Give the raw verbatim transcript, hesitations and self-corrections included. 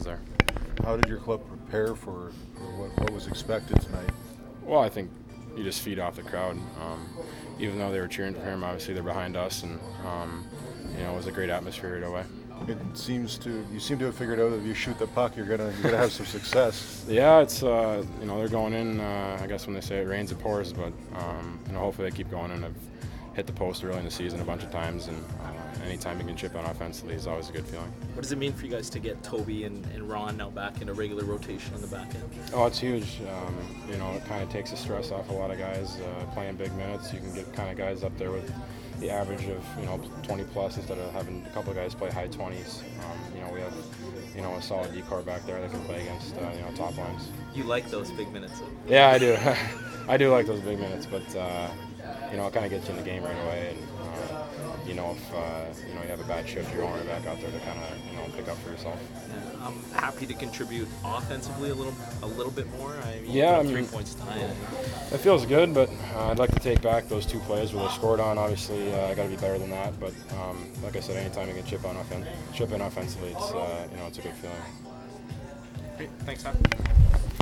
there. How did your club prepare for, for what, what was expected tonight? Well, I think you just feed off the crowd. Um, even though they were cheering for him, obviously they're behind us, and um, you know, it was a great atmosphere either way. It seems to you seem to have figured out that if you shoot the puck, you're gonna you're gonna have some success. Yeah, it's uh, you know, they're going in. Uh, I guess when they say it rains, it pours, but um, you know, hopefully they keep going. And I've hit the post early in the season a bunch of times, and uh, anytime you can chip on offensively is always a good feeling. What does it mean for you guys to get Toby and, and Ron now back in a regular rotation on the back end? Oh, it's huge. Um, you know, it kind of takes the stress off a lot of guys uh, playing big minutes. You can get kind of guys up there with the average of, you know, twenty plus instead of having a couple of guys play high twenties. Um, you know, we have, you know, a solid D-core back there that can play against, uh, you know, top lines. You like those big minutes? Yeah, I do. I do like those big minutes, but uh, you know, it kind of gets you in the game right away. And uh, you know, if uh, you know you have a bad shift, you're going back out there to kind of, you know, pick up for yourself. Yeah, I'm happy to contribute offensively a little, a little bit more. I mean, Yeah, I three mean, points tonight. It feels good, but uh, I'd like to take back those two plays where they scored on. Obviously, uh, I got to be better than that. But um, like I said, anytime you can chip on offen- chip in offensively, it's uh, you know, it's a good feeling. Great, thanks, Tom.